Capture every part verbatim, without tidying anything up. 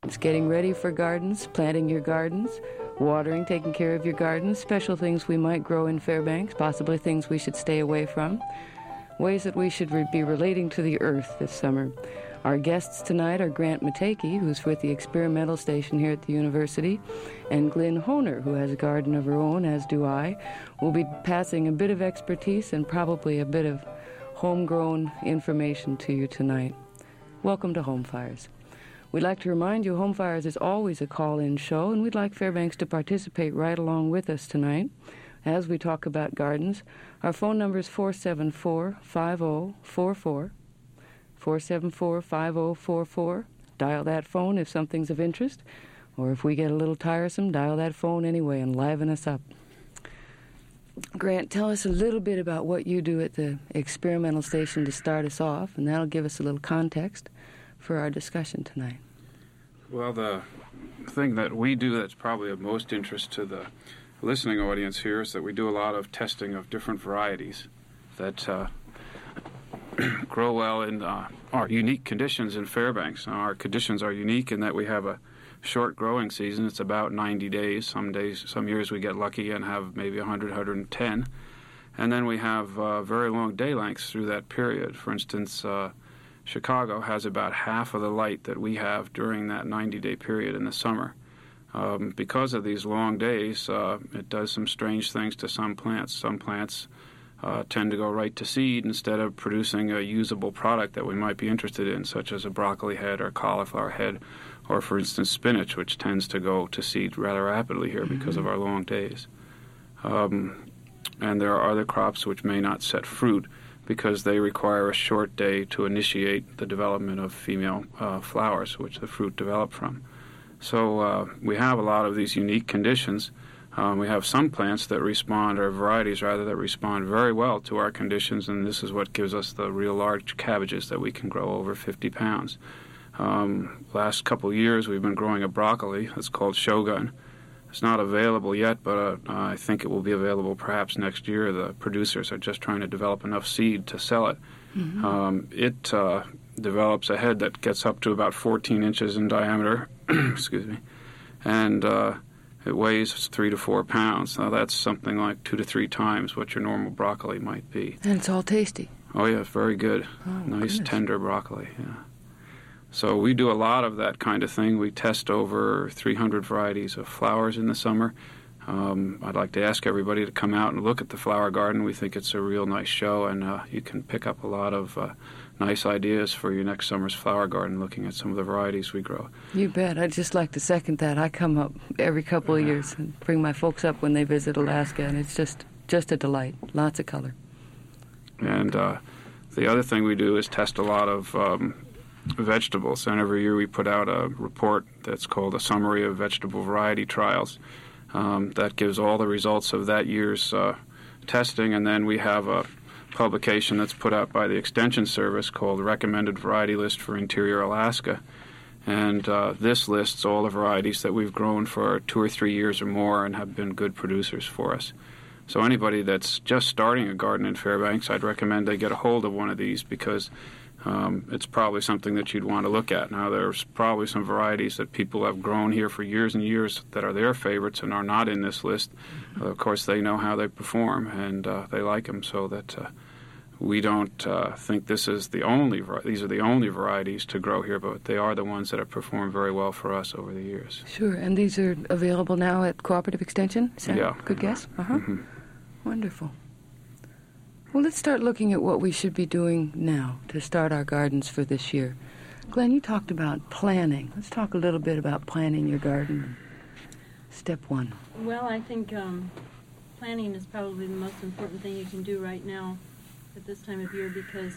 It's getting ready for gardens, planting your gardens, watering, taking care of your gardens, special things we might grow in Fairbanks, possibly things we should stay away from, ways that we should re- be relating to the earth this summer. Our guests tonight are Grant Matejke, who's with the experimental station here at the university, and Glyn Honer, who has a garden of her own, as do I. We'll be passing a bit of expertise and probably a bit of homegrown information to you tonight. Welcome to Home Fires. We'd like to remind you Home Fires is always a call-in show, and we'd like Fairbanks to participate right along with us tonight as we talk about gardens. Our phone number is four seven four, five zero four four. four seven four, five zero four four. Dial that phone if something's of interest, or if we get a little tiresome, dial that phone anyway and liven us up. Grant, tell us a little bit about what you do at the experimental station to start us off, and that'll give us a little context for our discussion tonight. Well, the thing that we do that's probably of most interest to the listening audience here is that we do a lot of testing of different varieties that uh, grow well in uh, our unique conditions in Fairbanks. Now, our conditions are unique in that we have a short growing season. It's about ninety days. Some days, some years we get lucky and have maybe one hundred, one hundred ten. And then we have uh, very long day lengths through that period. For instance, uh, Chicago has about half of the light that we have during that ninety-day period in the summer. Um, because of these long days, uh, it does some strange things to some plants. Some plants uh, tend to go right to seed instead of producing a usable product that we might be interested in, such as a broccoli head or cauliflower head, or, for instance, spinach, which tends to go to seed rather rapidly here mm-hmm. because of our long days. Um, and there are other crops which may not set fruit because they require a short day to initiate the development of female uh, flowers, which the fruit develop from. So uh, we have a lot of these unique conditions. Um, we have some plants that respond, or varieties rather, that respond very well to our conditions, and this is what gives us the real large cabbages that we can grow over fifty pounds. Um, last couple of years we've been growing a broccoli that's called Shogun. It's not available yet, but uh, I think it will be available perhaps next year. The producers are just trying to develop enough seed to sell it. Mm-hmm. Um, it uh, develops a head that gets up to about fourteen inches in diameter, excuse me, and uh, it weighs three to four pounds. Now that's something like two to three times what your normal broccoli might be. And it's all tasty. Oh yeah, it's very good. Oh, nice goodness. Tender broccoli, yeah. So we do a lot of that kind of thing. We test over three hundred varieties of flowers in the summer. Um, I'd like to ask everybody to come out and look at the flower garden. We think it's a real nice show, and uh, you can pick up a lot of uh, nice ideas for your next summer's flower garden looking at some of the varieties we grow. You bet. I'd just like to second that. I come up every couple of years and bring my folks up when they visit Alaska, and it's just, just a delight. Lots of color. And uh, the other thing we do is test a lot of um, vegetables, and every year we put out a report that's called a Summary of Vegetable Variety Trials. Um, that gives all the results of that year's uh, testing, and then we have a publication that's put out by the Extension Service called Recommended Variety List for Interior Alaska. And uh, this lists all the varieties that we've grown for two or three years or more and have been good producers for us. So anybody that's just starting a garden in Fairbanks, I'd recommend they get a hold of one of these because Um, it's probably something that you'd want to look at. Now, there's probably some varieties that people have grown here for years and years that are their favorites and are not in this list. Uh, of course, they know how they perform, and uh, they like them, so that uh, we don't uh, think this is the only these are the only varieties to grow here, but they are the ones that have performed very well for us over the years. Sure, and these are available now at Cooperative Extension? Is that yeah. a good guess? Uh-huh. Mm-hmm. Wonderful. Well, let's start looking at what we should be doing now to start our gardens for this year. Glenn, you talked about planning. Let's talk a little bit about planning your garden. Step one. Well, I think um, planning is probably the most important thing you can do right now at this time of year because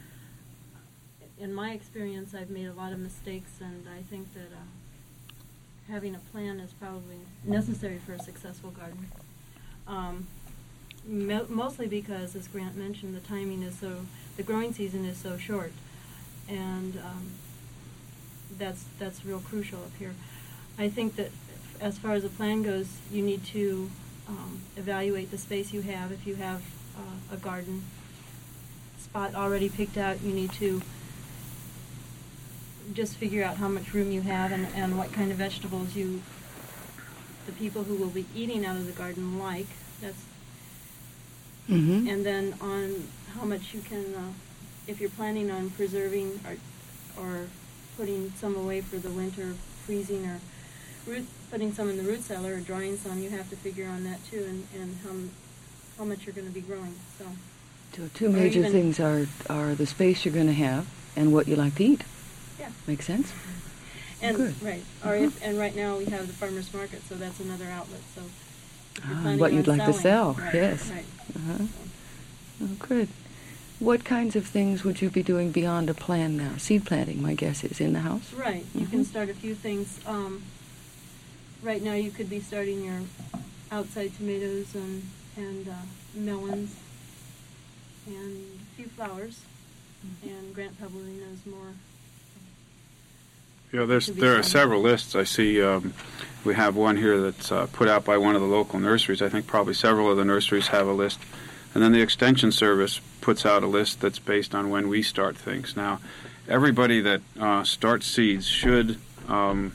in my experience I've made a lot of mistakes, and I think that uh, having a plan is probably necessary for a successful garden. Um, Mo- mostly because, as Grant mentioned, the timing is so, the growing season is so short, and um, that's that's real crucial up here. I think that as far as a plan goes, you need to um, evaluate the space you have. If you have uh, a garden spot already picked out, you need to just figure out how much room you have and, and what kind of vegetables you, the people who will be eating out of the garden like. That's, Mm-hmm. and then on how much you can, uh, if you're planning on preserving or, or putting some away for the winter, freezing or root, putting some in the root cellar or drying some, you have to figure on that too, and, and how, how much you're going to be growing. So, So two major even- things are are the space you're going to have and what you like to eat. yeah. Makes sense? And Good. right, or Uh-huh. if, and right now we have the farmers market, so that's another outlet. So if you're Ah, planning what on you'd like to selling- sell, right, yes. Right. Uh-huh. So, Oh, good. What kinds of things would you be doing beyond a plan now? Seed planting, my guess is, in the house? right. You can Mhm. start a few things. Um, right now, you could be starting your outside tomatoes and and uh, melons and a few flowers. And Grant probably knows more. Yeah, there's, Could be there are some- several lists. I see um, we have one here that's uh, put out by one of the local nurseries. I think probably several of the nurseries have a list. And then the Extension Service puts out a list that's based on when we start things. Now, everybody that uh, starts seeds should um,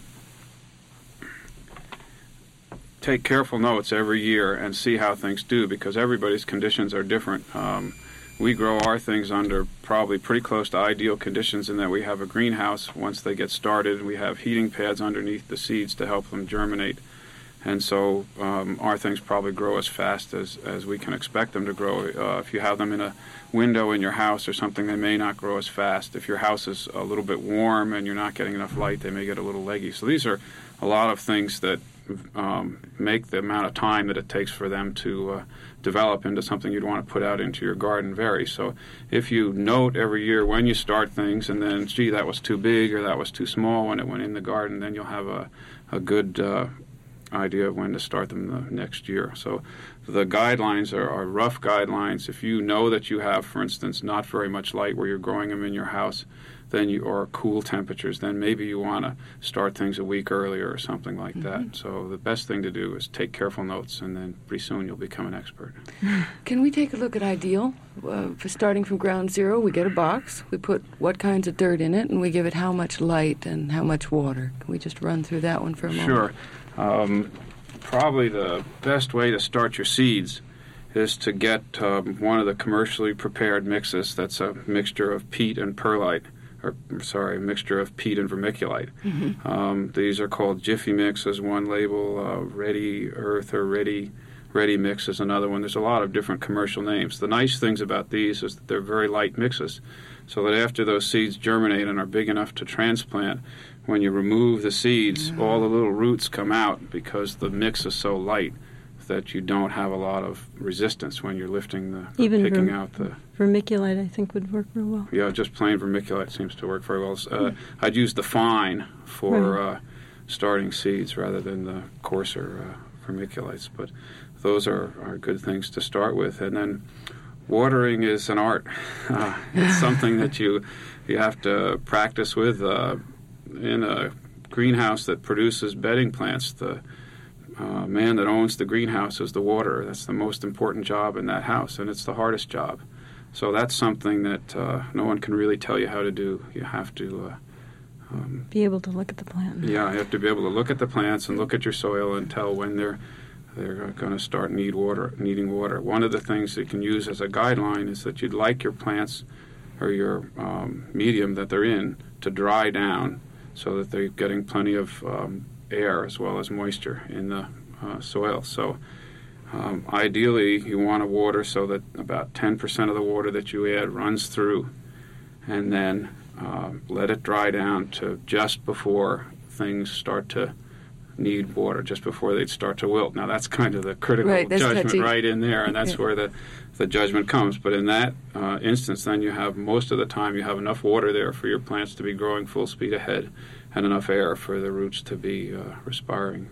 take careful notes every year and see how things do, because everybody's conditions are different. Um, we grow our things under probably pretty close to ideal conditions in that we have a greenhouse once they get started. We have heating pads underneath the seeds to help them germinate. And so um, our things probably grow as fast as, as we can expect them to grow. Uh, if you have them in a window in your house or something, they may not grow as fast. If your house is a little bit warm and you're not getting enough light, they may get a little leggy. So these are a lot of things that um, make the amount of time that it takes for them to uh, develop into something you'd want to put out into your garden vary. So if you note every year when you start things and then, gee, that was too big or that was too small when it went in the garden, then you'll have a, a good uh, idea of when to start them the next year. So the guidelines are, are rough guidelines. If you know that you have, for instance, not very much light where you're growing them in your house, then you or cool temperatures, then maybe you want to start things a week earlier or something like Mm-hmm. that. So the best thing to do is take careful notes, and then pretty soon you'll become an expert. Can we take a look at Ideal? Uh, for starting from ground zero, we get a box, we put what kinds of dirt in it, and we give it how much light and how much water. Can we just run through that one for a moment? Sure. Um, probably the best way to start your seeds is to get um, one of the commercially prepared mixes that's a mixture of peat and perlite, or sorry, a mixture of peat and vermiculite. Mm-hmm. Um, these are called Jiffy Mix is one label, uh, Ready Earth or Ready Ready Mix is another one. There's a lot of different commercial names. The nice things about these is that they're very light mixes, so that after those seeds germinate and are big enough to transplant, when you remove the seeds, Mm. all the little roots come out because the mix is so light that you don't have a lot of resistance when you're lifting the, or Even picking verm- out the... Vermiculite, I think, would work real well. Yeah, just plain vermiculite seems to work very well. Uh, I'd use the fine for Right. uh, starting seeds rather than the coarser uh, vermiculites, but those are, are good things to start with. And then watering is an art. Uh, it's something that you you have to practice with. Uh, in a greenhouse that produces bedding plants, the uh, man that owns the greenhouse is the waterer. That's the most important job in that house, and it's the hardest job. So that's something that uh, no one can really tell you how to do. You have to, uh, um, Be able to look at the plant. yeah, you have to be able to look at the plants and look at your soil and tell when they're they're going to start need water, needing water. One of the things that you can use as a guideline is that you'd like your plants or your um, medium that they're in to dry down, so that they're getting plenty of um, air as well as moisture in the uh, soil. So um, ideally, you want to water so that about ten percent of the water that you add runs through, and then uh, let it dry down to just before things start to need water, just before they'd start to wilt. Now, that's kind of the critical Right, that's judgment touchy. right in there, and that's Yeah. where the, the judgment comes. But in that uh, instance, then you have, most of the time, you have enough water there for your plants to be growing full speed ahead and enough air for the roots to be uh, respiring.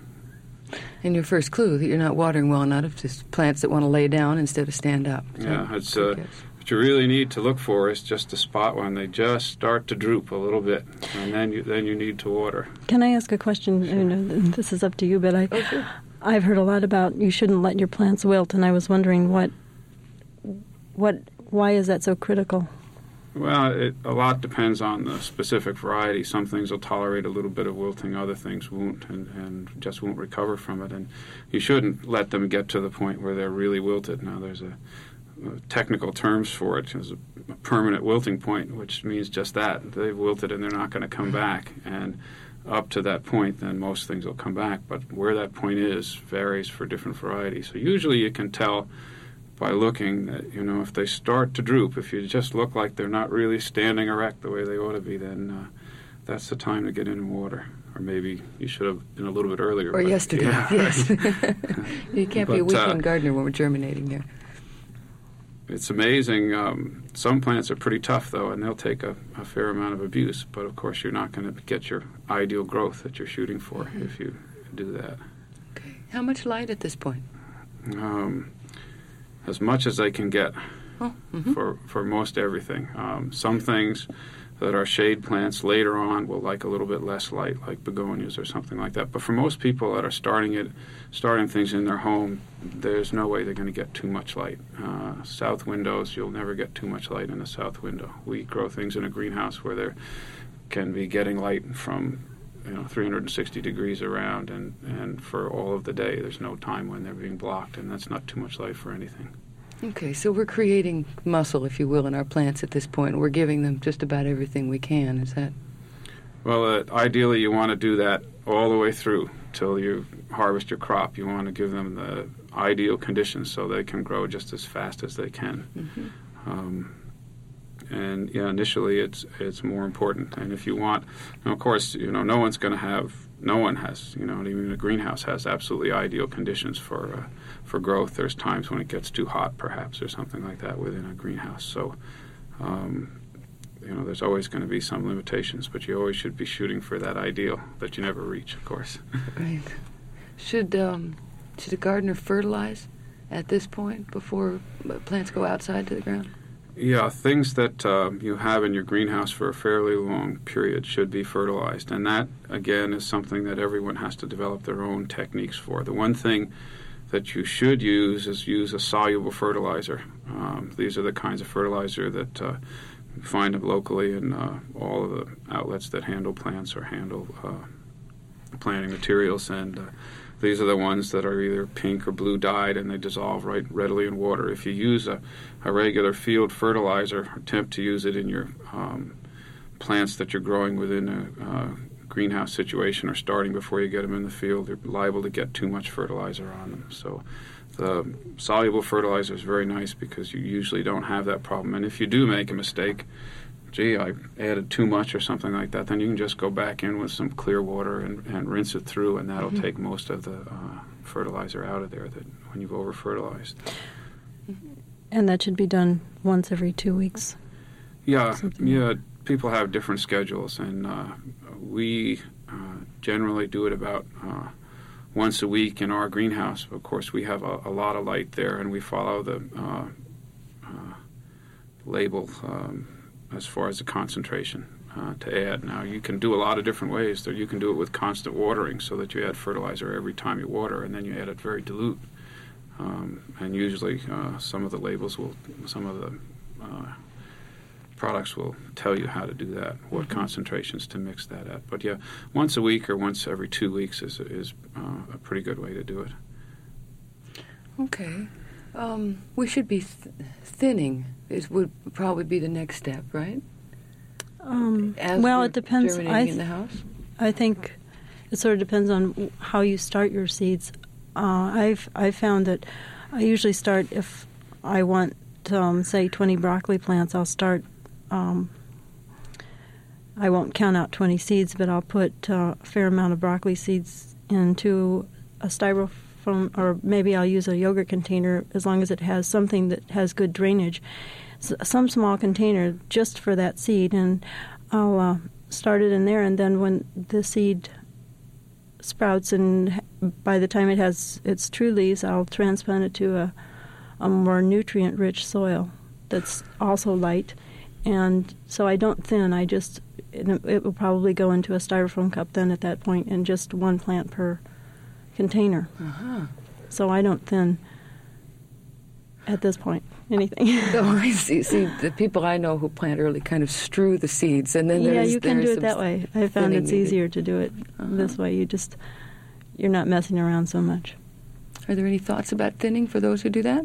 And your first clue that you're not watering well enough is just plants that want to lay down instead of stand up. So, Yeah, it's good uh, guess. what you really need to look for is just a spot when they just start to droop a little bit, and then you then you need to water. Can I ask a question? I know this is up to you, but I, Oh, sure. I've heard a lot about you shouldn't let your plants wilt, and I was wondering what, what, why is that so critical? Well, it, a lot depends on the specific variety. Some things will tolerate a little bit of wilting, other things won't, and, and just won't recover from it. And you shouldn't let them get to the point where they're really wilted. Now, there's a, a technical terms for it. There's a, a permanent wilting point, which means just that. They've wilted and they're not going to come back. And up to that point, then most things will come back. But where that point is varies for different varieties. So usually you can tell by looking that, you know, if they start to droop, if you just look like they're not really standing erect the way they ought to be, then uh, that's the time to get in and water. Or maybe you should have been a little bit earlier. Or but, yesterday, yeah, yes. right. You can't But, be a weekend uh, gardener when we're germinating here. It's amazing. Um, some plants are pretty tough, though, and they'll take a, a fair amount of abuse. But, of course, you're not going to get your ideal growth that you're shooting for mm-hmm. if you do that. Okay. How much light at this point? Um, as much as they can get oh, mm-hmm. for, for most everything. Um, some things that are shade plants later on will like a little bit less light, like begonias or something like that. But for most people that are starting it, starting things in their home, there's no way they're going to get too much light. Uh, south windows, you'll never get too much light in a south window. We grow things in a greenhouse where they can be getting light from you know three hundred sixty degrees around, and, and for all of the day. There's no time when they're being blocked, and that's not too much light for anything. Okay, so we're creating muscle, if you will, in our plants at this point. We're giving them just about everything we can. Is that? Well, uh, ideally, you want to do that all the way through till you harvest your crop. You want to give them the ideal conditions so they can grow just as fast as they can. Mm-hmm. Um, and yeah, initially, it's it's more important. And if you want, and of course, you know, no one's going to have. No one has, you know, even a greenhouse has absolutely ideal conditions for uh, for growth. There's times when it gets too hot, perhaps, or something like that within a greenhouse. So, um, you know, there's always going to be some limitations, but you always should be shooting for that ideal that you never reach, of course. Right. Should um, should a gardener fertilize at this point before plants go outside to the ground? Yeah, things that uh, you have in your greenhouse for a fairly long period should be fertilized. And that, again, is something that everyone has to develop their own techniques for. The one thing that you should use is use a soluble fertilizer. Um, these are the kinds of fertilizer that uh, you find them locally in uh, all of the outlets that handle plants or handle uh, planting materials. And uh, these are the ones that are either pink or blue dyed, and they dissolve right readily in water. If you use a, a regular field fertilizer, attempt to use it in your um, plants that you're growing within a uh, greenhouse situation or starting before you get them in the field, they're liable to get too much fertilizer on them. So the soluble fertilizer is very nice because you usually don't have that problem. And if you do make a mistake, gee, I added too much or something like that, then you can just go back in with some clear water and, and rinse it through, and that'll mm-hmm. take most of the uh, fertilizer out of there that when you've over-fertilized. And that should be done once every two weeks? Yeah, Something yeah. like. People have different schedules, and uh, we uh, generally do it about uh, once a week in our greenhouse. Of course, we have a, a lot of light there, and we follow the uh, uh, label um, as far as the concentration uh, to add. Now, you can do a lot of different ways. You can do it with constant watering so that you add fertilizer every time you water, and then you add it very dilute. Um, and usually uh, some of the labels will, some of the uh, products will tell you how to do that, what mm-hmm. concentrations to mix that at. But yeah, once a week or once every two weeks is, is uh, a pretty good way to do it. Okay. Um, we should be th- thinning. It would probably be the next step, right? Um, As well, it depends. Germinating I, th- in the house? I think it sort of depends on how you start your seeds. Uh, I've I found that I usually start if I want, um, say, twenty broccoli plants. I'll start. Um, I won't count out twenty seeds, but I'll put uh, a fair amount of broccoli seeds into a styrofoam, or maybe I'll use a yogurt container as long as it has something that has good drainage. So some small container just for that seed, and I'll uh, start it in there, and then when the seed sprouts and by the time it has its true leaves, I'll transplant it to a, a more nutrient-rich soil that's also light. And so I don't thin. I just, it, it will probably go into a styrofoam cup then at that point, and just one plant per container. Uh-huh. So I don't thin. at this point, anything. Oh, I see. See, the people I know who plant early kind of strew the seeds, and then yeah, there's you can there's do it some that way. I found it's needed. easier to do it Uh-huh. this way. You just you're not messing around so much. Are there any thoughts about thinning for those who do that?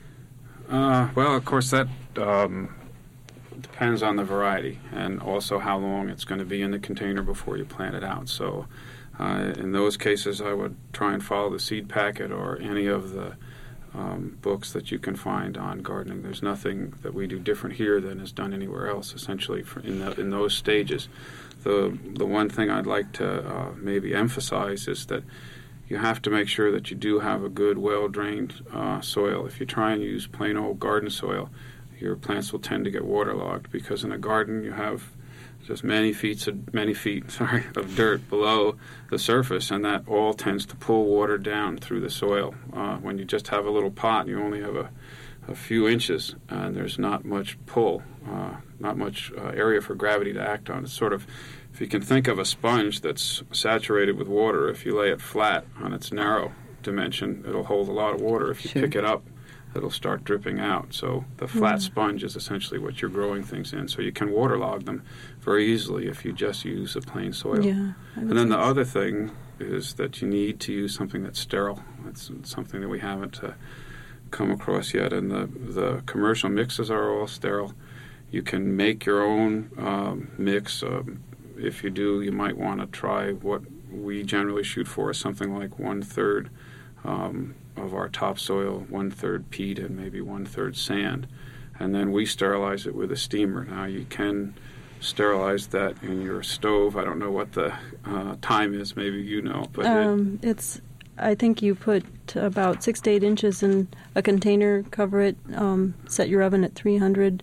Uh, well, of course, that um, depends on the variety and also how long it's going to be in the container before you plant it out. So uh, in those cases, I would try and follow the seed packet or any of the um, books that you can find on gardening. There's nothing that we do different here than is done anywhere else, essentially, for in, the, in those stages. The, the one thing I'd like to uh, maybe emphasize is that you have to make sure that you do have a good, well-drained uh, soil. If you try and use plain old garden soil, your plants will tend to get waterlogged because in a garden you have just many feet of many feet, sorry, of dirt below the surface, and that all tends to pull water down through the soil. Uh, when you just have a little pot, you only have a, a few inches, and there's not much pull, uh, not much uh, area for gravity to act on. It's sort of, if you can think of a sponge that's saturated with water, if you lay it flat on its narrow dimension, it'll hold a lot of water. If you Sure. pick it up, it'll start dripping out. So the flat Mm. sponge is essentially what you're growing things in. So you can waterlog them very easily if you just use a plain soil. Yeah. I would And then say the so. other thing is that you need to use something that's sterile. That's something that we haven't uh, come across yet. And the, the commercial mixes are all sterile. You can make your own um, mix. Um, if you do, you might want to try what we generally shoot for is something like one-third um, of our topsoil, one-third peat, and maybe one-third sand. And then we sterilize it with a steamer. Now, you can sterilize that in your stove. I don't know what the uh, time is. Maybe you know. But it, Um, it's. I think you put about six to eight inches in a container, cover it, um, set your oven at three hundred,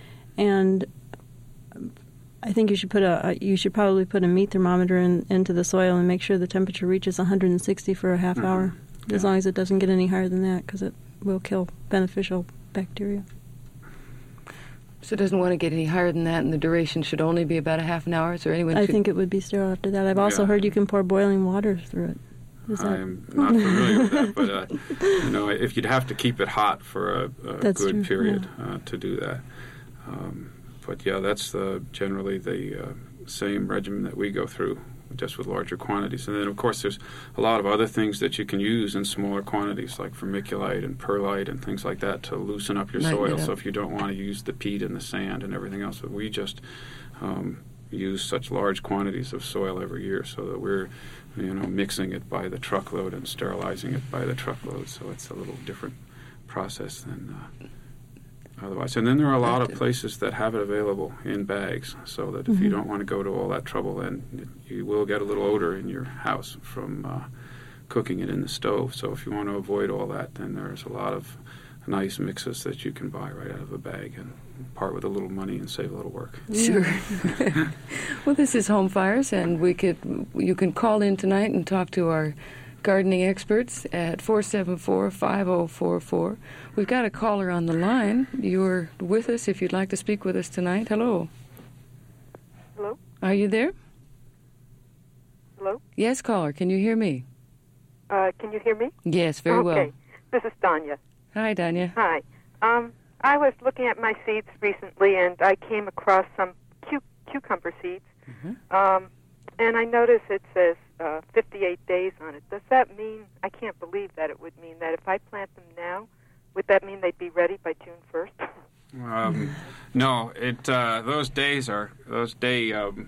and I think you should put a. a- You should probably put a meat thermometer in, into the soil and make sure the temperature reaches one hundred sixty for a half Mhm. hour, as Yeah. long as it doesn't get any higher than that, because it will kill beneficial bacteria. So it doesn't want to get any higher than that, and the duration should only be about a half an hour. So anyone I should, think it would be sterile after that. I've also Yeah. heard you can pour boiling water through it. Is that? I'm not familiar with that, but uh, you know, if you'd have to keep it hot for a, a That's good true, period uh, to do that. Um, but yeah, that's the, generally the uh, same regimen that we go through, just with larger quantities. And then, of course, there's a lot of other things that you can use in smaller quantities, like vermiculite and perlite and things like that, to loosen up your Lighten it soil. up. So if you don't want to use the peat and the sand and everything else, but we just um, use such large quantities of soil every year, so that we're, you know, mixing it by the truckload and sterilizing it by the truckload. So it's a little different process than uh, otherwise. And then there are a lot of Active. places that have it available in bags, so that if you Mhm. don't want to go to all that trouble, then it, you will get a little odor in your house from uh, cooking it in the stove. So if you want to avoid all that, then there's a lot of nice mixes that you can buy right out of a bag and part with a little money and save a little work. Sure. Well, this is Home Fires, and we could you can call in tonight and talk to our gardening experts at four seven four, five oh four four. We've got a caller on the line. You're with us if you'd like to speak with us tonight. Hello. Hello? Are you there? Hello? Yes, caller. Can you hear me? Uh, can you hear me? Yes, very okay. well. This is Danya. Hi, Danya. Hi. Um, I was looking at my seeds recently, and I came across some cu- cucumber seeds. Mhm. Um, and I noticed it says uh, fifty-eight days on it. Does that mean, I can't believe that it would mean that if I plant them now, would that mean they'd be ready by June first? Um, no, it uh, those days are those day. Um,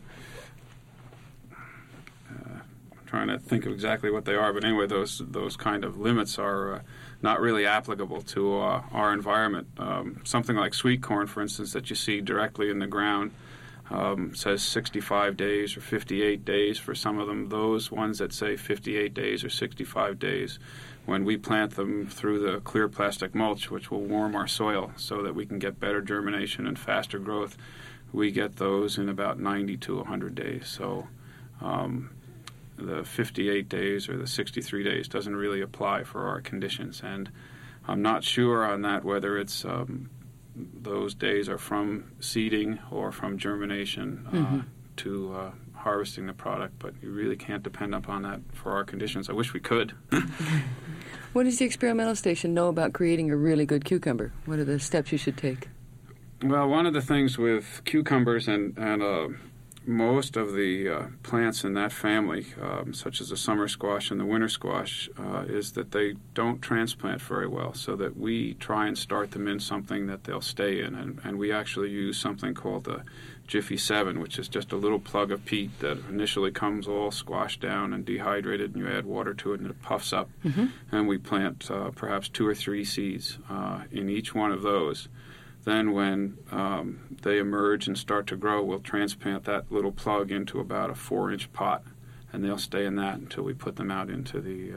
uh, I'm trying to think of exactly what they are, but anyway, those those kind of limits are uh, not really applicable to uh, our environment. Um, something like sweet corn, for instance, that you see directly in the ground, um, says sixty-five days or fifty-eight days for some of them. Those ones that say fifty-eight days or sixty-five days, when we plant them through the clear plastic mulch, which will warm our soil so that we can get better germination and faster growth, we get those in about ninety to one hundred days. So um, the fifty-eight days or the sixty-three days doesn't really apply for our conditions. And I'm not sure on that whether it's um, those days are from seeding or from germination uh, Mhm. to uh, harvesting the product, but you really can't depend upon that for our conditions. I wish we could. What does the experimental station know about creating a really good cucumber? What are the steps you should take? Well, one of the things with cucumbers and, and uh, most of the uh, plants in that family, um, such as the summer squash and the winter squash, uh, is that they don't transplant very well, so that we try and start them in something that they'll stay in. And, and we actually use something called the Jiffy seven, which is just a little plug of peat that initially comes all squashed down and dehydrated, and you add water to it and it puffs up. Mm-hmm. And we plant uh, perhaps two or three seeds uh, in each one of those. Then when um, they emerge and start to grow, we'll transplant that little plug into about a four-inch pot, and they'll stay in that until we put them out into the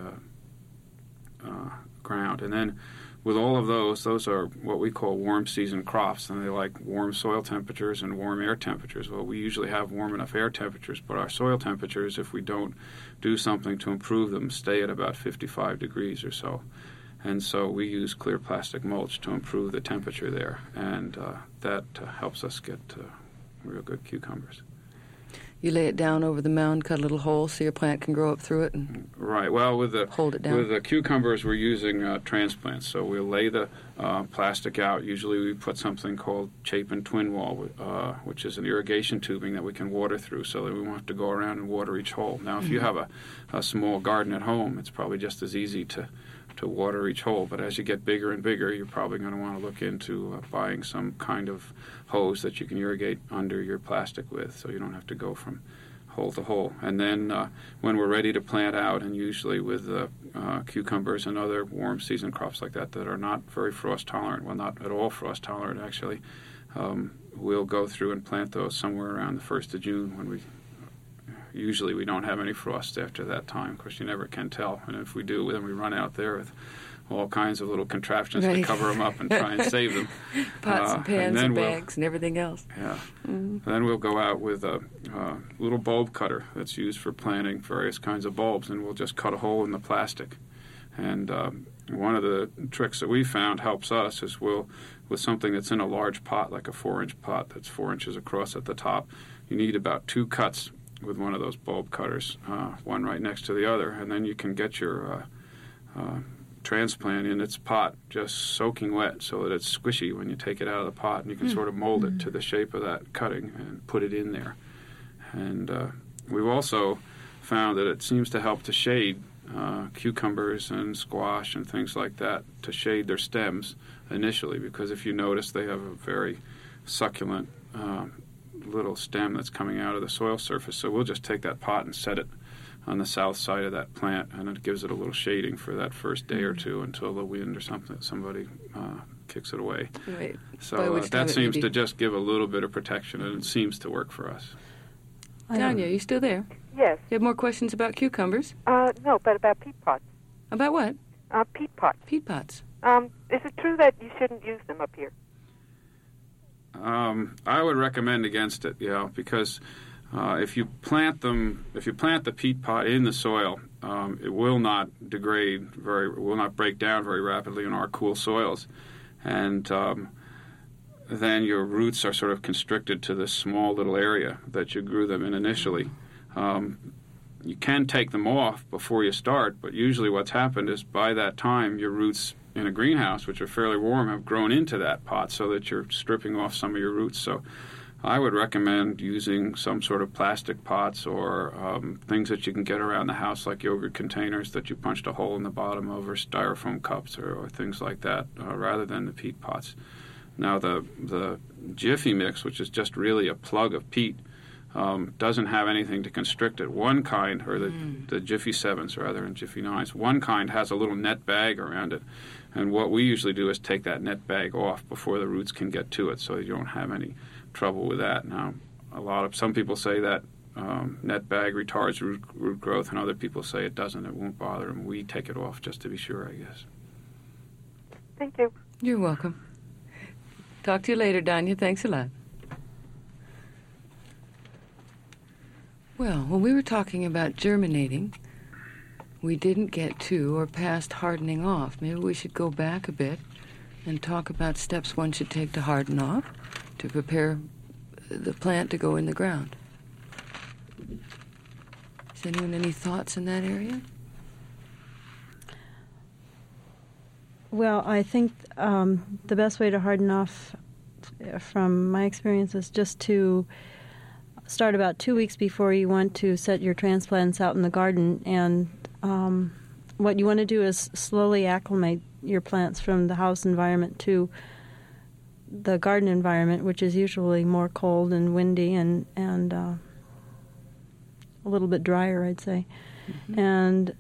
uh, uh, ground. And then with all of those, those are what we call warm season crops, and they like warm soil temperatures and warm air temperatures. Well, we usually have warm enough air temperatures, but our soil temperatures, if we don't do something to improve them, stay at about fifty-five degrees or so. And so we use clear plastic mulch to improve the temperature there, and uh, that uh, helps us get uh, real good cucumbers. You lay it down over the mound, cut a little hole so your plant can grow up through it, and right. Well, with the hold it down. With the cucumbers, we're using uh, transplants. So we'll lay the uh, plastic out. Usually, we put something called Chapin twin wall, uh, which is an irrigation tubing that we can water through, so that we won't have to go around and water each hole. Now, if mm-hmm. you have a, a small garden at home, it's probably just as easy to. to water each hole, but as you get bigger and bigger, you're probably going to want to look into uh, buying some kind of hose that you can irrigate under your plastic with, so you don't have to go from hole to hole. And then uh, when we're ready to plant out, and usually with uh, uh, cucumbers and other warm season crops like that that are not very frost tolerant, well, not at all frost tolerant actually, um, we'll go through and plant those somewhere around the first of June when we Usually we don't have any frost after that time. Of course, you never can tell. And if we do, then we run out there with all kinds of little contraptions right. to cover them up and try and save them. Pots uh, and pans and, and we'll, bags and everything else. Yeah. Mm-hmm. Then we'll go out with a uh, little bulb cutter that's used for planting various kinds of bulbs, and we'll just cut a hole in the plastic. And um, one of the tricks that we found helps us is we'll, with something that's in a large pot, like a four-inch pot that's four inches across at the top, you need about two cuts with one of those bulb cutters, uh, one right next to the other, and then you can get your uh, uh, transplant in its pot just soaking wet so that it's squishy when you take it out of the pot, and you can mm. sort of mold mm. it to the shape of that cutting and put it in there. And uh, we've also found that it seems to help to shade uh, cucumbers and squash and things like that, to shade their stems initially, because if you notice, they have a very succulent uh, little stem that's coming out of the soil surface. So we'll just take that pot and set it on the south side of that plant, and it gives it a little shading for that first day or two until the wind or something somebody uh, kicks it away. Right. So uh, that seems to just give a little bit of protection, and it seems to work for us. Tanya, you still there? Yes. You have more questions about cucumbers? Uh, no, but about peat pots. About what? Uh, peat pots. Peat pots. Um, is it true that you shouldn't use them up here? Um, I would recommend against it, yeah, because uh, if you plant them, if you plant the peat pot in the soil, um, it will not degrade very, will not break down very rapidly in our cool soils, and um, then your roots are sort of constricted to this small little area that you grew them in initially. Um, you can take them off before you start, but usually what's happened is by that time your roots in a greenhouse, which are fairly warm, have grown into that pot so that you're stripping off some of your roots. So I would recommend using some sort of plastic pots or um, things that you can get around the house, like yogurt containers that you punched a hole in the bottom of, or styrofoam cups, or, or things like that, uh, rather than the peat pots. Now the the Jiffy mix, which is just really a plug of peat, um, doesn't have anything to constrict it. One kind, or the, mm. the Jiffy sevens rather, and Jiffy nines, one kind has a little net bag around it. And what we usually do is take that net bag off before the roots can get to it, so you don't have any trouble with that. Now, a lot of some people say that um, net bag retards root, root growth, and other people say it doesn't. It won't bother them. We take it off just to be sure, I guess. Thank you. You're welcome. Talk to you later, Danya. Thanks a lot. Well, when we were talking about germinating, we didn't get to or past hardening off. Maybe we should go back a bit and talk about steps one should take to harden off, to prepare the plant to go in the ground. Has anyone any thoughts in that area? Well, I think um, the best way to harden off, from my experience, is just to start about two weeks before you want to set your transplants out in the garden. And um, what you want to do is slowly acclimate your plants from the house environment to the garden environment, which is usually more cold and windy and, and uh, a little bit drier, I'd say. Mm-hmm. And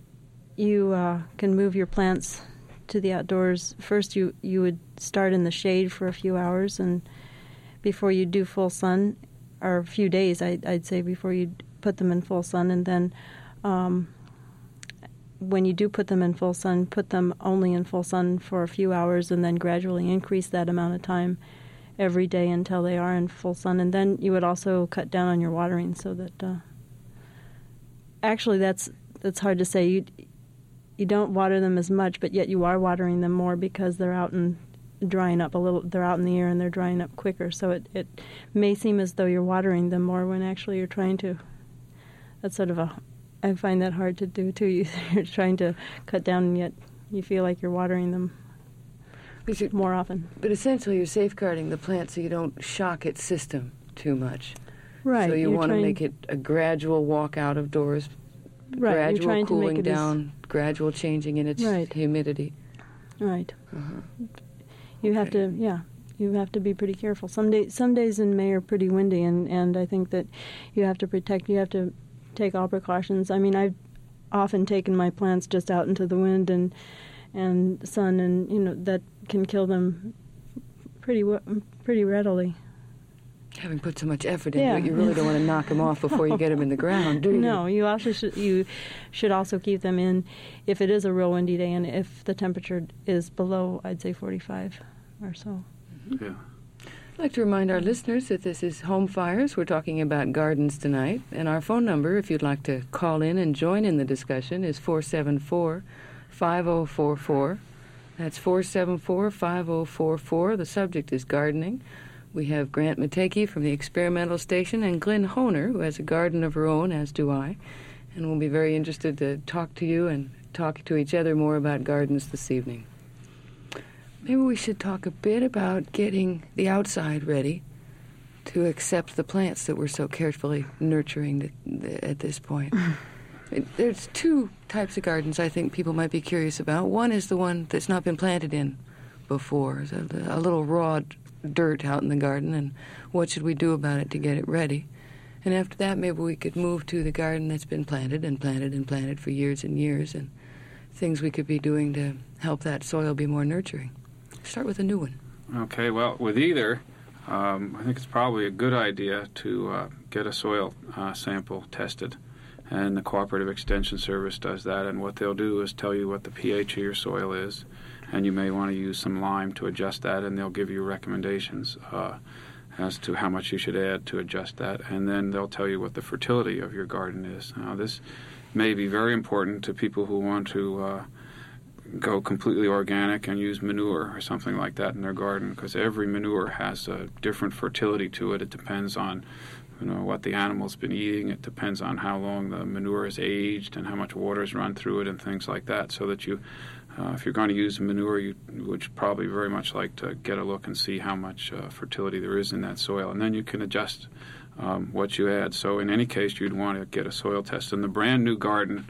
you uh, can move your plants to the outdoors. First, you, you would start in the shade for a few hours, and before you do full sun, or a few days, I, I'd say, before you put them in full sun. And then um, when you do put them in full sun, put them only in full sun for a few hours, and then gradually increase that amount of time every day until they are in full sun. And then you would also cut down on your watering so that... Uh, actually, that's that's hard to say. You you don't water them as much, but yet you are watering them more because they're out and drying up a little. They're out in the air and they're drying up quicker. So it, it may seem as though you're watering them more when actually you're trying to. That's sort of a. I find that hard to do too. You, you're trying to cut down, and yet you feel like you're watering them more often. But essentially, you're safeguarding the plant so you don't shock its system too much. Right. So you want to trying, make it a gradual walk out of doors, right, gradual you're trying cooling to make it down, as, gradual changing in its right. humidity. Right. Uh-huh. You okay. have to, yeah, you have to be pretty careful. Some days, some days in May are pretty windy, and, and I think that you have to protect, you have to take all precautions. I mean, I've often taken my plants just out into the wind and and sun, and, you know, that can kill them pretty pretty readily. Having put so much effort into yeah. it, you really don't want to knock them off before you get them in the ground, do you? No, you also should, you should also keep them in if it is a real windy day and if the temperature is below, I'd say, forty-five or so. Yeah. I'd like to remind our listeners that this is Home Fires. We're talking about gardens tonight, and our phone number, if you'd like to call in and join in the discussion, is four seven four, five oh four four. That's four seven four, five oh four four. The subject is gardening. We have Grant Matejki from the Experimental Station and Glenn Honer, who has a garden of her own, as do I. And we'll be very interested to talk to you and talk to each other more about gardens this evening. Maybe we should talk a bit about getting the outside ready to accept the plants that we're so carefully nurturing at this point. There's two types of gardens I think people might be curious about. One is the one that's not been planted in before. It's a, a little raw dirt out in the garden, and what should we do about it to get it ready? And after that, maybe we could move to the garden that's been planted and planted and planted for years and years, and things we could be doing to help that soil be more nurturing. Start with a new one. Okay, well, with either, um, I think it's probably a good idea to uh, get a soil uh, sample tested. And the Cooperative Extension Service does that, and what they'll do is tell you what the pH of your soil is, and you may want to use some lime to adjust that, and they'll give you recommendations uh, as to how much you should add to adjust that, and then they'll tell you what the fertility of your garden is. Now, this may be very important to people who want to uh, go completely organic and use manure or something like that in their garden, because every manure has a different fertility to it. It depends on you know what the animal's been eating. It depends on how long the manure is aged and how much water's run through it and things like that, so that you Uh, if you're going to use manure, you would probably very much like to get a look and see how much uh, fertility there is in that soil. And then you can adjust um, what you add. So in any case, you'd want to get a soil test. In the brand new garden,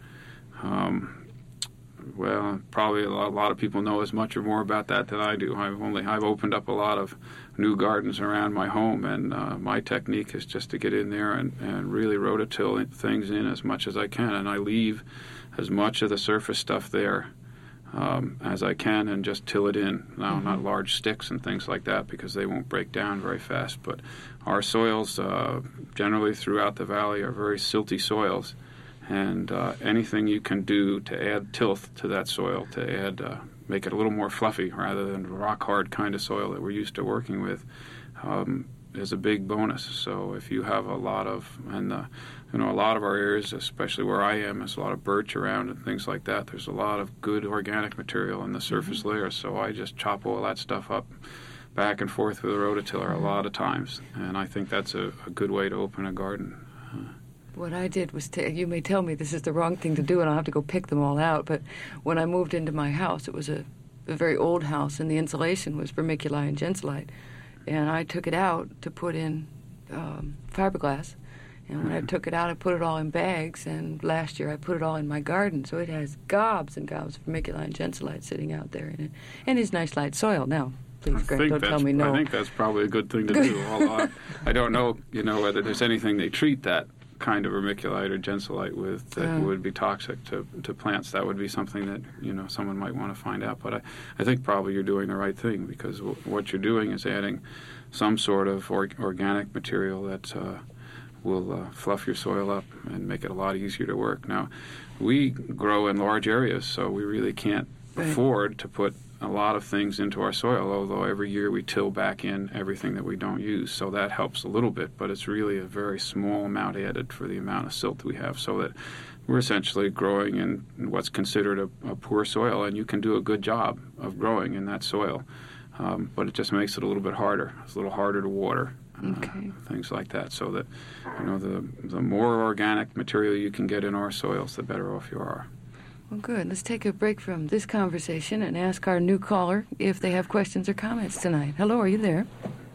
um, well, probably a lot, a lot of people know as much or more about that than I do. I've only I've opened up a lot of new gardens around my home, and uh, my technique is just to get in there and, and really rototill things in as much as I can. And I leave as much of the surface stuff there Um, as I can, and just till it in. Now, mm-hmm. not large sticks and things like that, because they won't break down very fast. But our soils, uh, generally throughout the valley, are very silty soils, and uh, anything you can do to add tilth to that soil, to add, uh, make it a little more fluffy rather than rock hard kind of soil that we're used to working with, um, is a big bonus. So if you have a lot of, and uh, you know, a lot of our areas, especially where I am, there's a lot of birch around and things like that. There's a lot of good organic material in the surface mm-hmm. layer, so I just chop all that stuff up back and forth with a rototiller mm-hmm. a lot of times, and I think that's a, a good way to open a garden. Uh, What I did was, t- you may tell me this is the wrong thing to do and I'll have to go pick them all out, but when I moved into my house, it was a a very old house, and the insulation was vermiculite and gensolite. And I took it out to put in um, fiberglass. And when I took it out, I put it all in bags, and last year I put it all in my garden. So it has gobs and gobs of vermiculite and gensolite sitting out there in it. And it's nice light soil. Now, please, I Greg, think don't that's- tell me no. I think that's probably a good thing to do. Although I, I don't know, you know, whether there's anything they treat that kind of vermiculite or gensolite with that Yeah. would be toxic to, to plants. That would be something that, you know, someone might want to find out. But I, I think probably you're doing the right thing, because w- what you're doing is adding some sort of or- organic material that uh, will uh, fluff your soil up and make it a lot easier to work. Now, we grow in large areas, so we really can't Right. afford to put a lot of things into our soil, although every year we till back in everything that we don't use. So that helps a little bit, but it's really a very small amount added for the amount of silt we have, so that we're essentially growing in what's considered a, a poor soil, and you can do a good job of growing in that soil. Um, but it just makes it a little bit harder. It's a little harder to water, uh, Okay. things like that. So that, you know, the, the more organic material you can get in our soils, the better off you are. Well, good. Let's take a break from this conversation and ask our new caller if they have questions or comments tonight. Hello, are you there?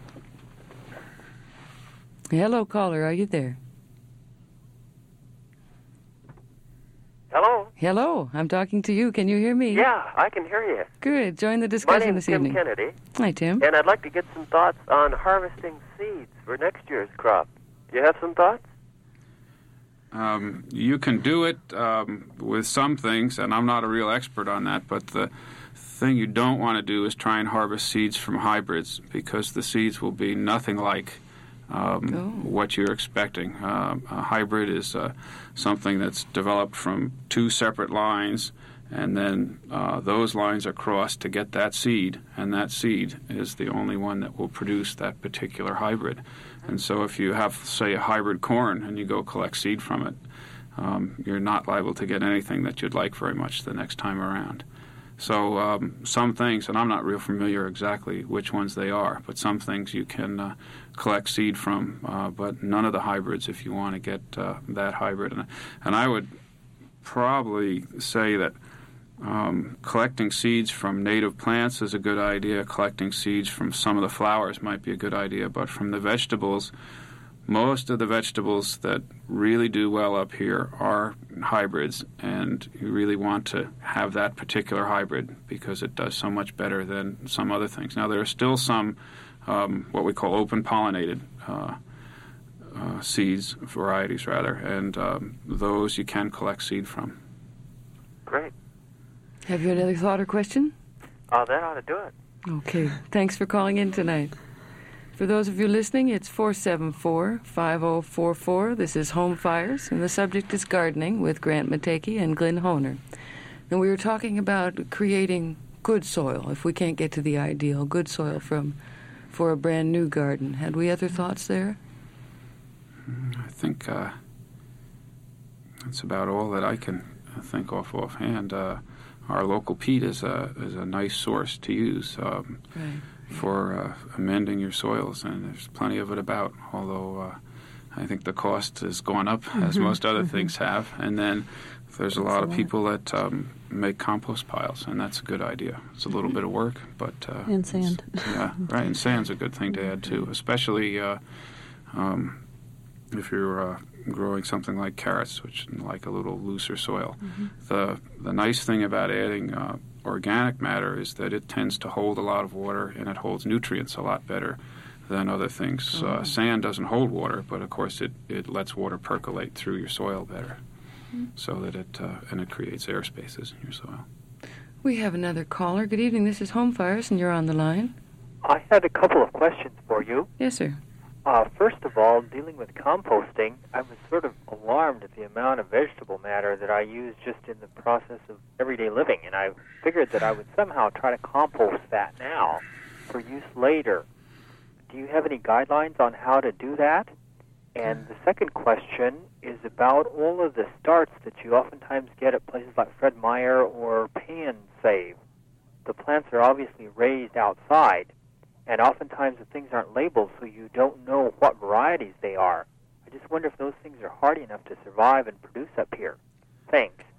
Hello, caller, are you there? Hello? Hello, I'm talking to you. Can you hear me? Yeah, I can hear you. Good. Join the My discussion name's this Tim evening. Kennedy, Hi, Tim. and I'd like to get some thoughts on harvesting seeds for next year's crop. Do you have some thoughts? Um, you can do it um, with some things, and I'm not a real expert on that, but the thing you don't want to do is try and harvest seeds from hybrids, because the seeds will be nothing like um, Oh. what you're expecting. Um, a hybrid is uh, something that's developed from two separate lines, and then uh, those lines are crossed to get that seed, and that seed is the only one that will produce that particular hybrid. And so if you have, say, a hybrid corn and you go collect seed from it, um, you're not liable to get anything that you'd like very much the next time around. So um, some things, and I'm not real familiar exactly which ones they are, but some things you can uh, collect seed from, uh, but none of the hybrids if you want to get uh, that hybrid. And, and I would probably say that Um, collecting seeds from native plants is a good idea. Collecting seeds from some of the flowers might be a good idea. But from the vegetables, most of the vegetables that really do well up here are hybrids, and you really want to have that particular hybrid because it does so much better than some other things. Now, there are still some um, what we call open pollinated uh, uh, seeds, varieties rather, and um, those you can collect seed from. Great. Have you another thought or question? Oh, that ought to do it. Okay. Thanks for calling in tonight. For those of you listening, it's four seven four, five oh four four. This is Home Fires, and the subject is gardening with Grant Matejki and Glenn Honer. And we were talking about creating good soil, if we can't get to the ideal, good soil from for a brand new garden. Had we other thoughts there? I think uh, that's about all that I can think off offhand. Uh, our local peat is a is a nice source to use um, Right. for uh, amending your soils, and there's plenty of it about. Although uh, I think the cost has gone up, as most other things have. And then there's a lot of people that um, make compost piles, and that's a good idea. It's a little bit of work, but uh, And it's- sand. Yeah, right. And sand's a good thing to add too, especially uh, um, if you're uh, growing something like carrots, which like a little looser soil. Mm-hmm. The the nice thing about adding uh, organic matter is that it tends to hold a lot of water, and it holds nutrients a lot better than other things. Uh, sand doesn't hold water, but of course it, it lets water percolate through your soil better, so that it uh, and it creates air spaces in your soil. We have another caller. Good evening. This is Home Fires, and you're on the line. I had a couple of questions for you. Yes, sir. Uh, first of all, dealing with composting, I was sort of alarmed at the amount of vegetable matter that I use just in the process of everyday living, and I figured that I would somehow try to compost that now for use later. Do you have any guidelines on how to do that? And the second question is about all of the starts that you oftentimes get at places like Fred Meyer or Pan Save. The plants are obviously raised outside, and oftentimes the things aren't labeled, so you don't know what varieties they are. I just wonder if those things are hardy enough to survive and produce up here. Thanks.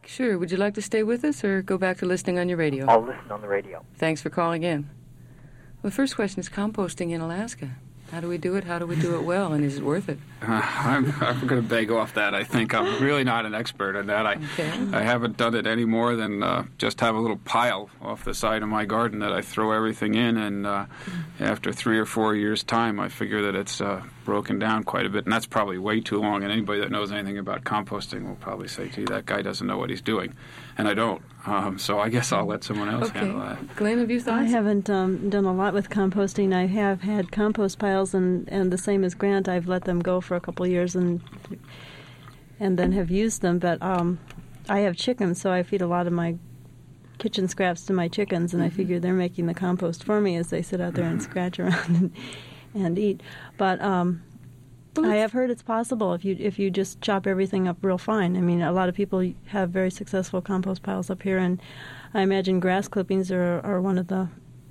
Sure. Would you like to stay with us or go back to listening on your radio? I'll listen on the radio. Thanks for calling in. Well, the first question is composting in Alaska. How do we do it? How do we do it well? And is it worth it? Uh, I'm, I'm going to beg off that. I think I'm really not an expert in that. I Okay. I haven't done it any more than uh, just have a little pile off the side of my garden that I throw everything in, and uh, after three or four years' time, I figure that it's uh, broken down quite a bit, and that's probably way too long. And anybody that knows anything about composting will probably say, "Gee, that guy doesn't know what he's doing," and I don't. Um, so I guess I'll let someone else Okay. handle that. Glenn, have you thoughts? I haven't um, done a lot with composting. I have had compost piles, and, and the same as Grant, I've let them go for a couple of years and and then have used them. But um, I have chickens, so I feed a lot of my kitchen scraps to my chickens, and Mm-hmm. I figure they're making the compost for me as they sit out there and scratch around and, and eat. But um, Well, I let's- have heard it's possible if you if you just chop everything up real fine. I mean, a lot of people have very successful compost piles up here, and I imagine grass clippings are are one of the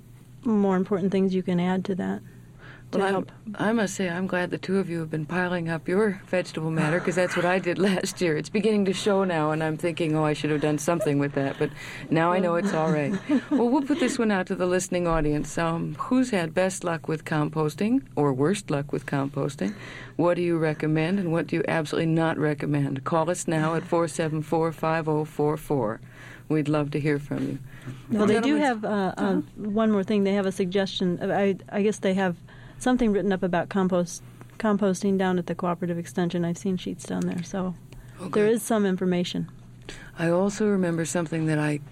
more important things you can add to that to Well, help. I'm, I must say, I'm glad the two of you have been piling up your vegetable matter, because that's what I did last year. It's beginning to show now, and I'm thinking, oh, I should have done something with that, but now I know it's all right. Well, we'll put this one out to the listening audience. Um, who's had best luck with composting, or worst luck with composting? What do you recommend, and what do you absolutely not recommend? Call us now at four seven four, five oh four four. We'd love to hear from you. Well, they do Gentlemen- have uh, uh, one more thing. They have a suggestion. I, I guess they have something written up about compost composting down at the Cooperative Extension. I've seen sheets down there, so there is some information. I also remember something that I,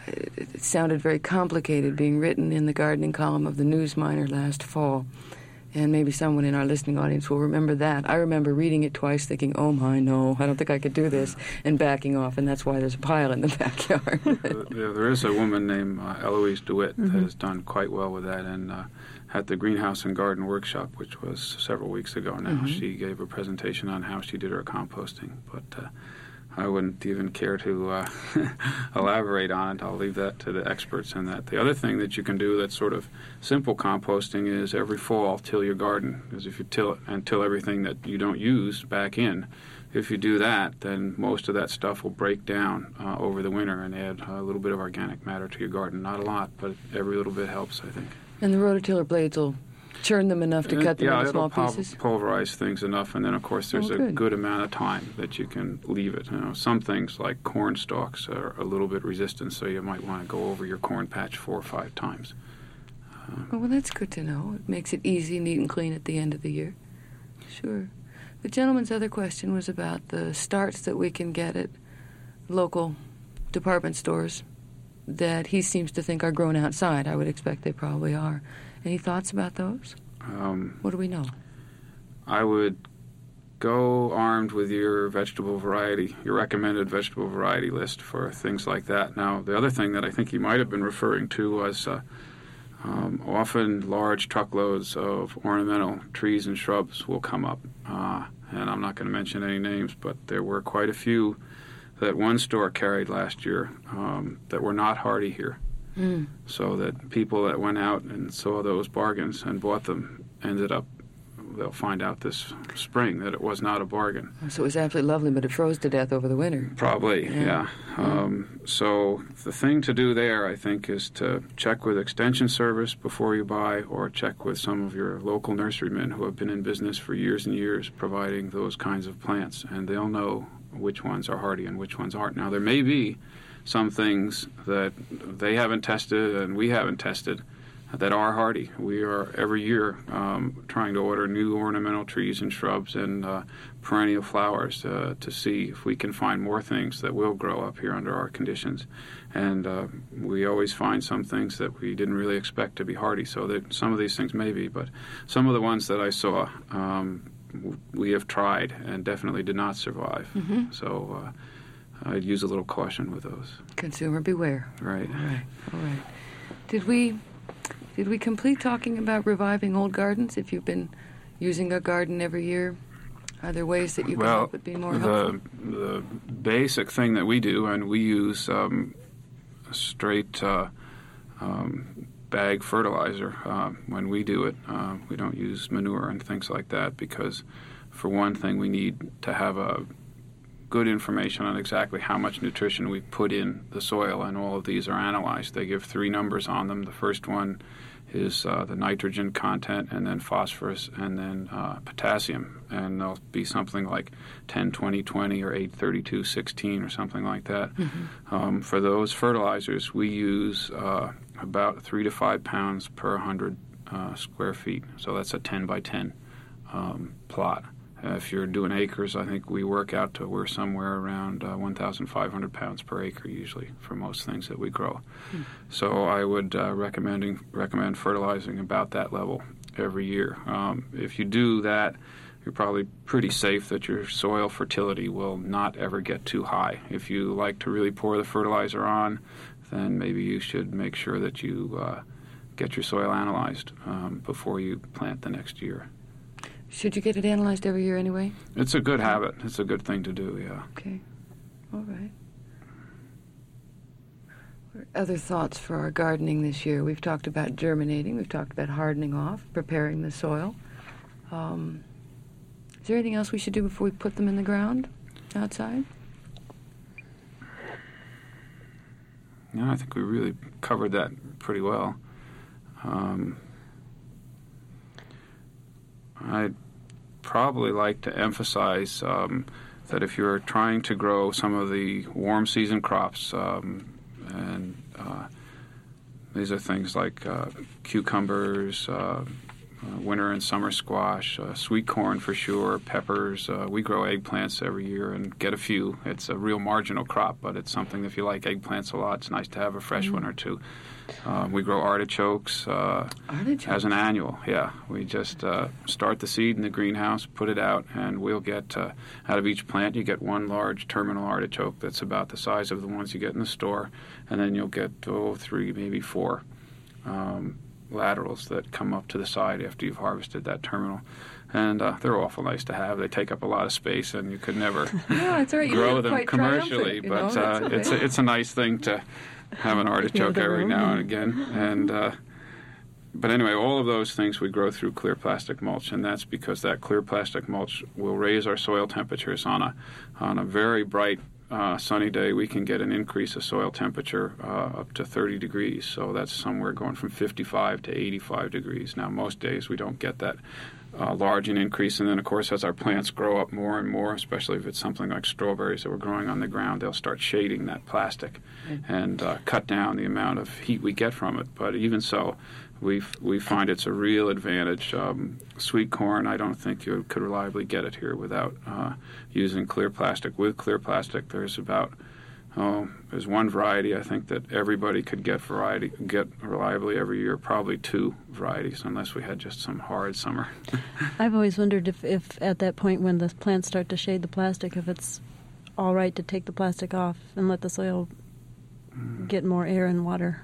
it sounded very complicated, being written in the gardening column of the News Miner last fall. And maybe someone in our listening audience will remember that. I remember reading it twice, thinking, oh my, no, I don't think I could do this, and backing off, and that's why there's a pile in the backyard. There, there is a woman named uh, Eloise DeWitt Mm-hmm. that has done quite well with that, and uh, at the Greenhouse and Garden Workshop, which was several weeks ago now, Mm-hmm. she gave a presentation on how she did her composting, but uh, I wouldn't even care to uh, elaborate on it. I'll leave that to the experts in that. The other thing that you can do that's sort of simple composting is every fall till your garden, because if you till it and till everything that you don't use back in, if you do that, then most of that stuff will break down uh, over the winter and add a little bit of organic matter to your garden. Not a lot, but every little bit helps, I think. And the rototiller blades will churn them enough to Uh, cut them yeah, into small it'll pul- pieces? pulverize things enough, and then of course there's Oh, a good. good amount of time that you can leave it. You know, some things like corn stalks are a little bit resistant, so you might want to go over your corn patch four or five times. Oh, well, that's good to know. It makes it easy, neat, and clean at the end of the year. Sure. The gentleman's other question was about the starts that we can get at local department stores that he seems to think are grown outside. I would expect they probably are. Any thoughts about those? Um, What do we know? I would go armed with your vegetable variety, your recommended vegetable variety list for things like that. Now, the other thing that I think he might have been referring to was uh, um, often large truckloads of ornamental trees and shrubs will come up. Uh, and I'm not going to mention any names, but there were quite a few that one store carried last year um, that were not hardy here. Mm. So that people that went out and saw those bargains and bought them ended up, they'll find out this spring that it was not a bargain. So it was absolutely lovely, but it froze to death over the winter. Probably, Yeah. yeah. Um, so the thing to do there, I think, is to check with Extension Service before you buy, or check with some of your local nurserymen who have been in business for years and years providing those kinds of plants, and they'll know which ones are hardy and which ones aren't. Now, there may be some things that they haven't tested and we haven't tested that are hardy. We are every year um, trying to order new ornamental trees and shrubs and uh, perennial flowers uh, to see if we can find more things that will grow up here under our conditions. And uh, we always find some things that we didn't really expect to be hardy. So that some of these things may be, but some of the ones that I saw um, we have tried and definitely did not survive. Mm-hmm. So uh, I'd use a little caution with those. Consumer beware. Right. All right. All right. Did we did we complete talking about reviving old gardens? If you've been using a garden every year, are there ways that you can well, help it be more the, helpful? the basic thing that we do, and we use um, straight uh, um, bag fertilizer uh, when we do it. Uh, we don't use manure and things like that because, for one thing, we need to have a good information on exactly how much nutrition we put in the soil, and all of these are analyzed. They give three numbers on them. The first one is uh, the nitrogen content, and then phosphorus, and then uh, potassium. And there'll be something like ten, twenty, twenty, or eight, thirty-two, sixteen, or something like that. Mm-hmm. Um, for those fertilizers, we use uh, about three to five pounds per one hundred uh, square feet. So that's a ten by ten um, plot. Uh, if you're doing acres, I think we work out to we're somewhere around uh, one thousand five hundred pounds per acre usually for most things that we grow. Mm. So I would uh, recommending recommend fertilizing about that level every year. Um, if you do that, you're probably pretty safe that your soil fertility will not ever get too high. If you like to really pour the fertilizer on, then maybe you should make sure that you uh, get your soil analyzed um, before you plant the next year. Should you get it analyzed every year anyway? It's a good habit. It's a good thing to do, yeah. Okay. All right. What are other thoughts for our gardening this year? We've talked about germinating. We've talked about hardening off, preparing the soil. Um, is there anything else we should do before we put them in the ground outside? Yeah, I think we really covered that pretty well. Um, I'd probably like to emphasize um, that if you're trying to grow some of the warm season crops, um, and uh, these are things like uh, cucumbers, uh, uh, winter and summer squash, uh, sweet corn for sure, peppers. Uh, we grow eggplants every year and get a few. It's a real marginal crop, but it's something if you like eggplants a lot, it's nice to have a fresh mm-hmm. one or two. Um, we grow artichokes, uh, artichokes as an annual. Yeah, we just uh, start the seed in the greenhouse, put it out, and we'll get uh, out of each plant you get one large terminal artichoke that's about the size of the ones you get in the store, and then you'll get oh three, maybe four um, laterals that come up to the side after you've harvested that terminal. And uh, they're awful nice to have. They take up a lot of space, and you could never no, it's all right. grow you them commercially. You but know, uh, okay. it's a, it's a nice thing to have an artichoke every now and again. And uh, but anyway, all of those things we grow through clear plastic mulch, and that's because that clear plastic mulch will raise our soil temperatures on a on a very bright uh, sunny day. We can get an increase of soil temperature uh, up to thirty degrees. So that's somewhere going from fifty-five to eighty-five degrees. Now, most days we don't get that Uh, large an increase, and then of course as our plants grow up more and more, especially if it's something like strawberries that we're growing on the ground, they'll start shading that plastic mm-hmm. and uh, cut down the amount of heat we get from it. But even so, we we find it's a real advantage. Um, sweet corn, I don't think you could reliably get it here without uh, using clear plastic. With clear plastic, there's about Oh, there's one variety I think that everybody could get variety get reliably every year, probably two varieties, unless we had just some horrid summer. I've always wondered if, if at that point when the plants start to shade the plastic, if it's all right to take the plastic off and let the soil mm. get more air and water.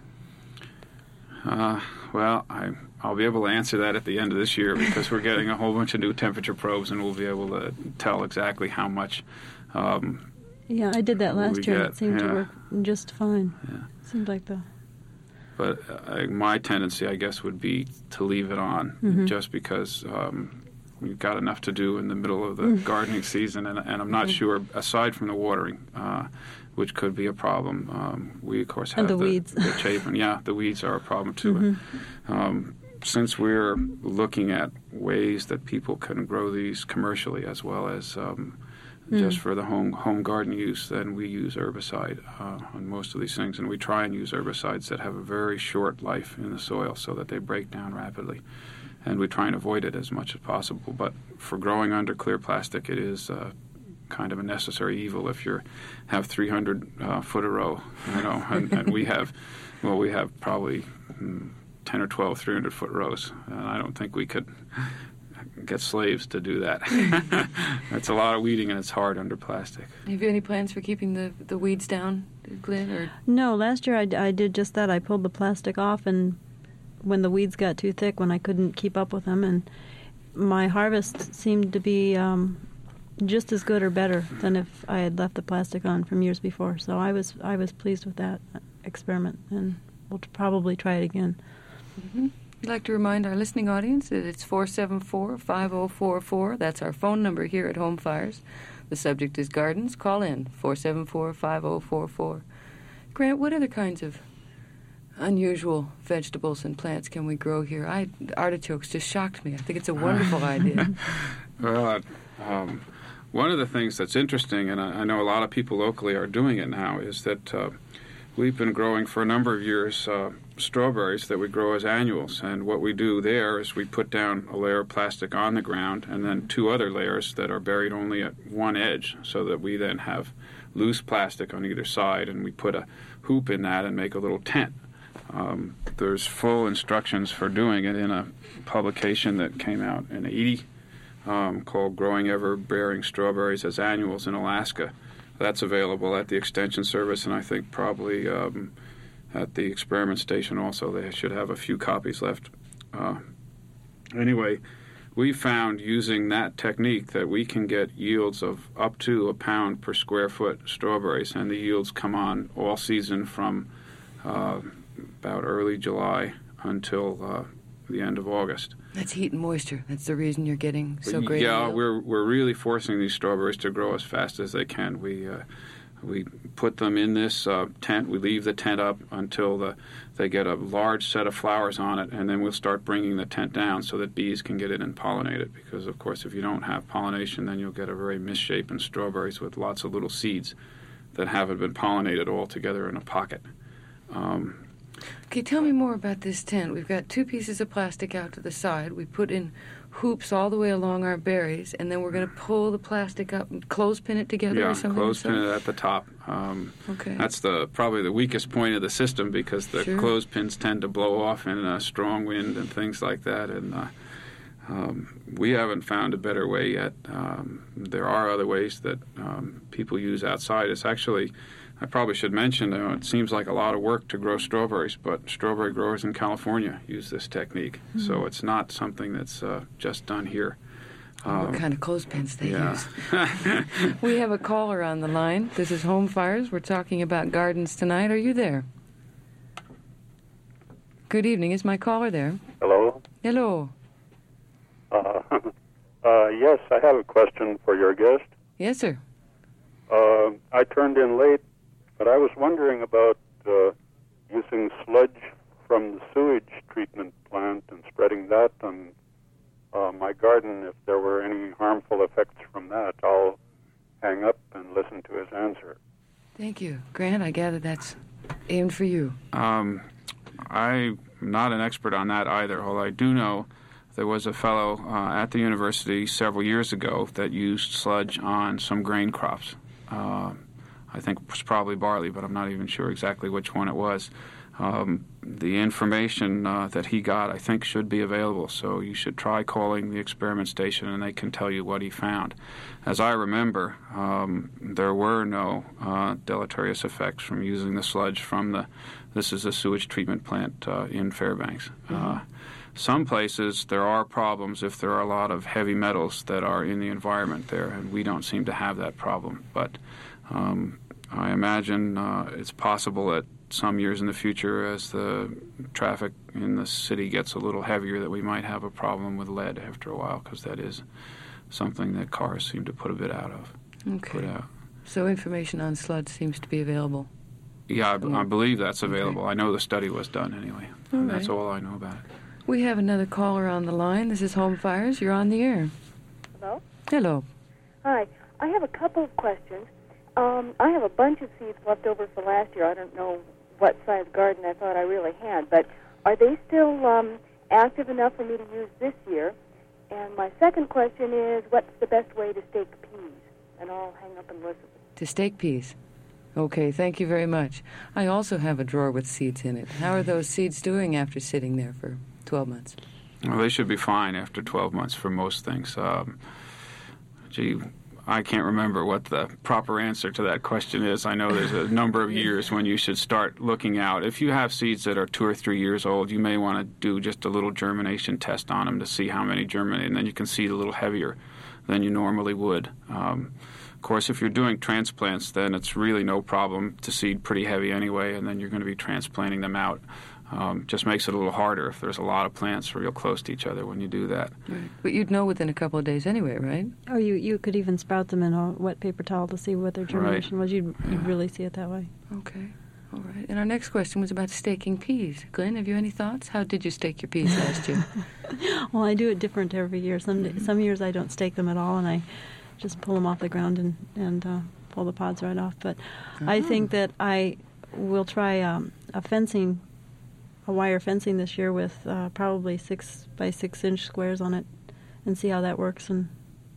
Uh, well, I, I'll be able to answer that at the end of this year because we're getting a whole bunch of new temperature probes, and we'll be able to tell exactly how much um, Yeah, I did that last year. Get, it seemed yeah. to work just fine. Yeah. Seemed like the... But uh, my tendency, I guess, would be to leave it on mm-hmm. just because um, we've got enough to do in the middle of the gardening season, and, and I'm not sure, aside from the watering, uh, which could be a problem, um, we, of course, have and the, the weeds. the chafing. Yeah, the weeds are a problem, too. Mm-hmm. Um, since we're looking at ways that people can grow these commercially as well as... Um, just mm. for the home home garden use, then we use herbicide uh, on most of these things, and we try and use herbicides that have a very short life in the soil so that they break down rapidly, and we try and avoid it as much as possible. But for growing under clear plastic, it is uh, kind of a necessary evil if you have three hundred uh, foot a row, you know, and, and we have, well, we have probably mm, ten or twelve three hundred foot rows, and I don't think we could get slaves to do that. It's a lot of weeding, and it's hard under plastic. Have you any plans for keeping the, the weeds down, Glenn? Or? No, last year I, I did just that. I pulled the plastic off, and when the weeds got too thick, when I couldn't keep up with them, and my harvest seemed to be um, just as good or better than if I had left the plastic on from years before. So I was I was pleased with that experiment, and we'll probably try it again. Mm-hmm. We'd like to remind our listening audience that it's four seven four, five oh four four. That's our phone number here at Home Fires. The subject is gardens. Call in, four seven four, five oh four four. Grant, what other kinds of unusual vegetables and plants can we grow here? I artichokes just shocked me. I think it's a wonderful idea. Well, um, one of the things that's interesting, and I, I know a lot of people locally are doing it now, is that uh, we've been growing for a number of years uh, strawberries that we grow as annuals. And what we do there is we put down a layer of plastic on the ground and then two other layers that are buried only at one edge, so that we then have loose plastic on either side, and we put a hoop in that and make a little tent. Um, there's full instructions for doing it in a publication that came out in eighty um, called Growing Ever-Bearing Strawberries as Annuals in Alaska. That's available at the Extension Service, and I think probably um, at the experiment station also. They should have a few copies left. Uh, anyway, we found using that technique that we can get yields of up to a pound per square foot strawberries, and the yields come on all season from uh, about early July until uh, the end of August. That's heat and moisture. That's the reason you're getting so great. Yeah, yield. we're we're really forcing these strawberries to grow as fast as they can. We uh, we put them in this uh, tent. We leave the tent up until the they get a large set of flowers on it, and then we'll start bringing the tent down so that bees can get in and pollinate it. Because of course, if you don't have pollination, then you'll get a very misshapen strawberries with lots of little seeds that haven't been pollinated all together in a pocket. Um, Okay, tell me more about this tent. We've got two pieces of plastic out to the side. We put in hoops all the way along our berries, and then we're going to pull the plastic up and clothespin it together yeah, or something? clothespin it at the top. Um, okay. That's the probably the weakest point of the system, because the Sure. clothespins tend to blow off in a strong wind and things like that. And uh, um, we haven't found a better way yet. Um, there are other ways that um, people use outside. It's actually... I probably should mention, uh, it seems like a lot of work to grow strawberries, but strawberry growers in California use this technique. Mm-hmm. So it's not something that's uh, just done here. Um, what kind of clothespins they yeah. use. We have a caller on the line. This is Home Fires. We're talking about gardens tonight. Are you there? Good evening. Is my caller there? Hello? Hello. Uh, uh, yes, I have a question for your guest. Yes, sir. Uh, I turned in late, but I was wondering about uh, using sludge from the sewage treatment plant and spreading that on uh, my garden, if there were any harmful effects from that. I'll hang up and listen to his answer. Thank you. Grant, I gather that's aimed for you. Um, I'm not an expert on that either, although I do know there was a fellow uh, at the university several years ago that used sludge on some grain crops. Uh, I think it was probably barley, but I'm not even sure exactly which one it was. Um, the information uh, that he got, I think, should be available, so you should try calling the experiment station and they can tell you what he found. As I remember, um, there were no uh, deleterious effects from using the sludge from the, this is a sewage treatment plant uh, in Fairbanks. Mm-hmm. Uh, Some places there are problems if there are a lot of heavy metals that are in the environment there, and we don't seem to have that problem. But um, I imagine uh, it's possible that some years in the future, as the traffic in the city gets a little heavier, that we might have a problem with lead after a while, because that is something that cars seem to put a bit out of. Okay. Put out. So information on sludge seems to be available. Yeah, I, b- I believe that's available. Okay. I know the study was done anyway. All And that's right. all I know about it. We have another caller on the line. This is Home Fires. You're on the air. Hello? Hello. Hi. I have a couple of questions. Um, I have a bunch of seeds left over for last year. I don't know what size garden I thought I really had, but are they still um, active enough for me to use this year? And my second question is, what's the best way to stake peas? And I'll hang up and listen. To stake peas. Okay, thank you very much. I also have a drawer with seeds in it. How are those seeds doing after sitting there for twelve months? Well, they should be fine after twelve months for most things. Um, gee, I can't remember what the proper answer to that question is. I know there's a number of years when you should start looking out. If you have seeds that are two or three years old, you may want to do just a little germination test on them to see how many germinate, and then you can seed a little heavier than you normally would. Um, of course, if you're doing transplants, then it's really no problem to seed pretty heavy anyway, and then you're going to be transplanting them out um, just makes it a little harder if there's a lot of plants real close to each other when you do that. Right. But you'd know within a couple of days anyway, right? Or you, you could even sprout them in a wet paper towel to see what their germination Right. was. You'd, you'd really see it that way. Okay. All right. And our next question was about staking peas. Glenn, have you any thoughts? How did you stake your peas last year? Well, I do it different every year. Some Mm-hmm. some years I don't stake them at all, and I just pull them off the ground and, and uh, pull the pods right off. But I think that I will try um, a fencing, a wire fencing this year with uh, probably six by six inch squares on it, and see how that works. And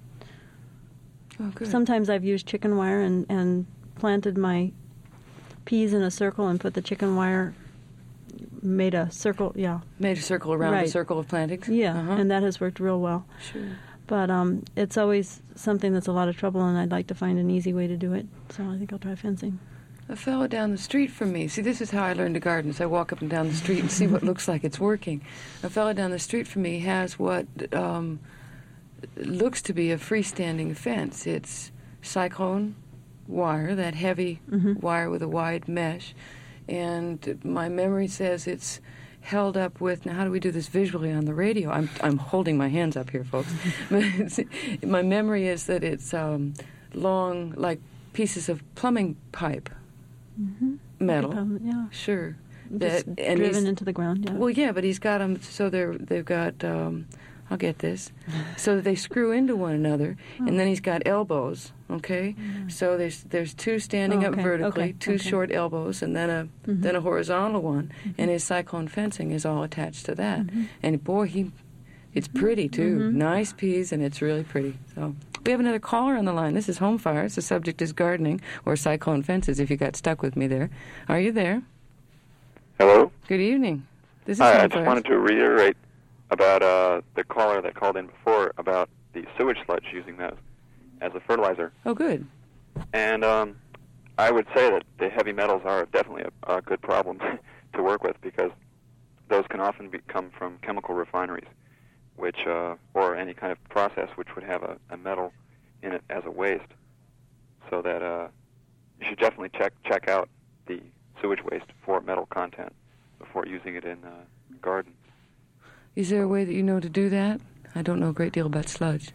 Oh, good. sometimes I've used chicken wire and, and planted my peas in a circle and put the chicken wire, made a circle, yeah. Made a circle around Right. the circle of plantings? Yeah, Uh-huh. and that has worked real well. Sure. But um, it's always something that's a lot of trouble, and I'd like to find an easy way to do it. So I think I'll try fencing. A fellow down the street from me, see, this is how I learn to garden, is I walk up and down the street and see what looks like it's working. A fellow down the street from me has what um, looks to be a freestanding fence. It's cyclone wire, that heavy Mhm. wire with a wide mesh, and my memory says it's held up with, now how do we do this visually on the radio? I'm I'm holding my hands up here, folks. But it's, my memory is that it's um, long, like pieces of plumbing pipe, Mm-hmm. metal. Yeah. Sure. Just That- and driven he's- into the ground, yeah. Well, yeah, but he's got them so they're they've got. Um, I'll get this. So that they screw into one another, and then he's got elbows. Okay, so there's there's two standing Oh, up okay, vertically, okay, two okay. short elbows, and then a Mhm. then a horizontal one, Mm-hmm. and his cyclone fencing is all attached to that. And boy, he, it's pretty too. Mhm. Nice peas, and it's really pretty. So we have another caller on the line. This is Home Fires. The subject is gardening or cyclone fences. If you got stuck with me there, are you there? Hello? Good evening. This is Hi, Home I just Fires. wanted to reiterate about uh, the caller that called in before about the sewage sludge, using that as a fertilizer. Oh, good. And um, I would say that the heavy metals are definitely a, a good problem to work with, because those can often be, come from chemical refineries, which uh, or any kind of process which would have a, a metal in it as a waste. So that uh, you should definitely check check out the sewage waste for metal content before using it in uh, garden. Is there a way that you know to do that? I don't know a great deal about sludge.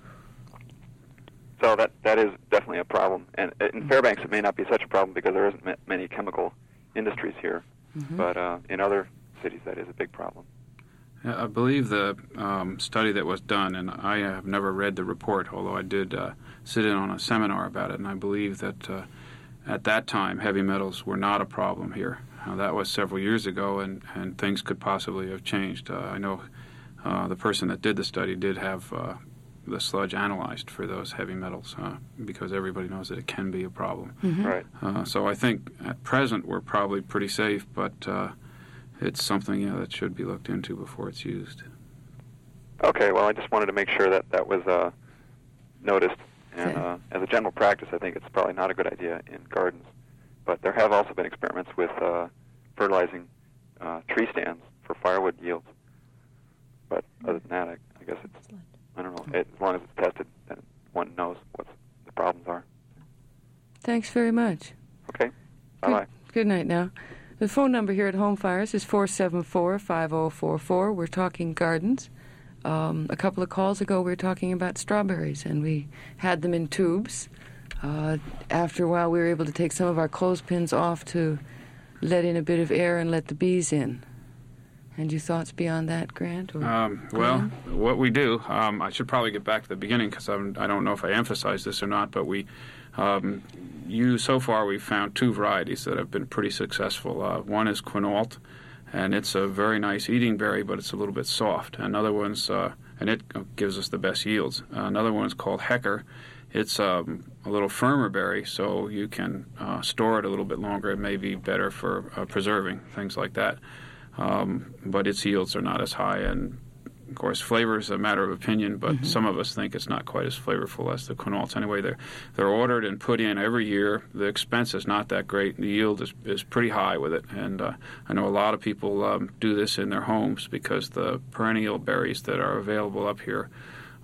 So that that is definitely a problem. And in Fairbanks, it may not be such a problem because there isn't ma- many chemical industries here. Mhm. But uh, in other cities, that is a big problem. Yeah, I believe the um, study that was done, and I have never read the report, although I did uh, sit in on a seminar about it, and I believe that uh, at that time heavy metals were not a problem here. Uh, that was several years ago, and, and things could possibly have changed. Uh, I know uh, the person that did the study did have uh, the sludge analyzed for those heavy metals, uh, because everybody knows that it can be a problem. Mhm. Right. Uh, so I think at present we're probably pretty safe, but uh, it's something you know, that should be looked into before it's used. Okay, well, I just wanted to make sure that that was uh, noticed. And Okay. uh, as a general practice, I think it's probably not a good idea in gardens. But there have also been experiments with uh, fertilizing uh, tree stands for firewood yields. But other than that, I, I guess it's, I don't know, it, as long as it's tested, then one knows what the problems are. Thanks very much. Okay, bye-bye. Good night now. The phone number here at Home Fires is four seven four, five oh four four. We're talking gardens. Um, a couple of calls ago, we were talking about strawberries, and we had them in tubes. Uh, after a while, we were able to take some of our clothespins off to let in a bit of air and let the bees in. And your thoughts beyond that, Grant? Or Um, well, what we do, um, I should probably get back to the beginning because I don't know if I emphasized this or not, but we um, use, so far we've found two varieties that have been pretty successful. Uh, one is Quinault, and it's a very nice eating berry, but it's a little bit soft. Another one's, uh, and it gives us the best yields. Uh, another one's called Hecker. It's um, a little firmer berry, so you can uh, store it a little bit longer. It may be better for uh, preserving, things like that. Um, but its yields are not as high, and of course flavor is a matter of opinion, but Mm-hmm. some of us think it's not quite as flavorful as the Quinaults. Anyway, they're, they're ordered and put in every year. The expense is not that great. The yield is, is pretty high with it, and uh, I know a lot of people um, do this in their homes because the perennial berries that are available up here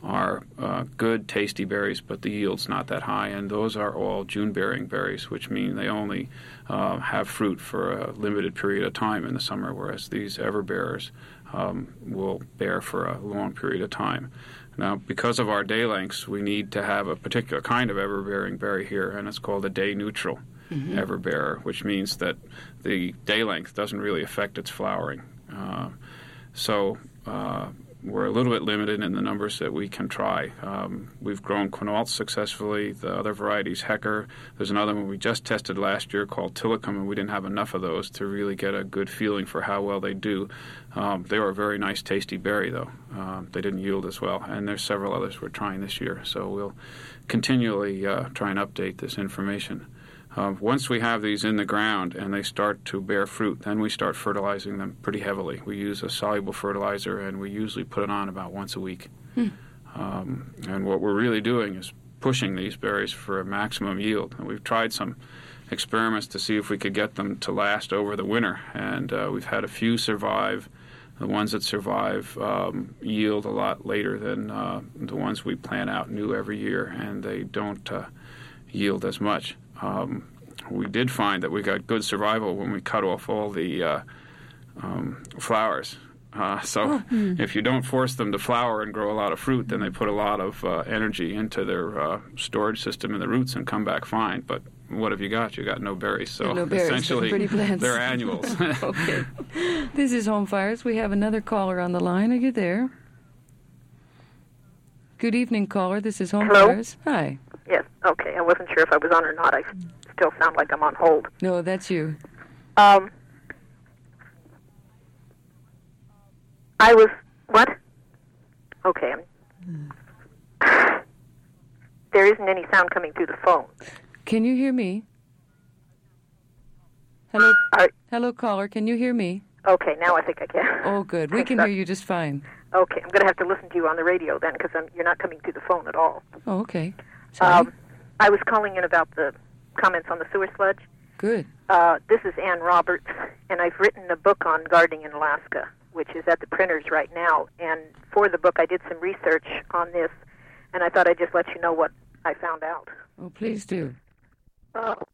are uh, good, tasty berries, but the yield's not that high, and those are all June-bearing berries, which mean they only uh, have fruit for a limited period of time in the summer, whereas these everbearers um, will bear for a long period of time. Now, because of our day lengths, we need to have a particular kind of everbearing berry here, and it's called a day-neutral mm-hmm. everbearer, which means that the day length doesn't really affect its flowering. Uh, so uh, we're a little bit limited in the numbers that we can try. Um, we've grown quinault successfully. The other varieties, Hecker. There's another one we just tested last year called Tillicum, and we didn't have enough of those to really get a good feeling for how well they do. Um, they were a very nice, tasty berry, though. Um, they didn't yield as well. And there's several others we're trying this year, so we'll continually uh, try and update this information. Uh, once we have these in the ground and they start to bear fruit, then we start fertilizing them pretty heavily. We use a soluble fertilizer, and we usually put it on about once a week. Hmm. Um, and what we're really doing is pushing these berries for a maximum yield. And we've tried some experiments to see if we could get them to last over the winter, and uh, we've had a few survive. The ones that survive um, yield a lot later than uh, the ones we plant out new every year, and they don't uh, yield as much. Um, we did find that we got good survival when we cut off all the uh, um, flowers. Uh, so oh, hmm. if you don't force them to flower and grow a lot of fruit, then they put a lot of uh, energy into their uh, storage system in the roots and come back fine. But what have you got? You got no berries. So no berries, essentially, pretty plants. They're annuals. Okay. This is Home Fires. We have another caller on the line. Are you there? Good evening, caller. This is Home Hello? Fires. Hi. Yes, okay. I wasn't sure if I was on or not. I still sound like I'm on hold. No, that's you. Um, I was, what? Okay. I'm, there isn't any sound coming through the phone. Can you hear me? Hello, Are, hello, caller. Can you hear me? Okay, now I think I can. Oh, good. We can hear you just fine. Okay, I'm going to have to listen to you on the radio then, because you're not coming through the phone at all. Oh, okay. Sorry. Um, I was calling in about the comments on the sewer sludge. Good. Uh, this is Ann Roberts, and I've written a book on gardening in Alaska, which is at the printers right now. And for the book, I did some research on this, and I thought I'd just let you know what I found out. Oh, please do. Uh,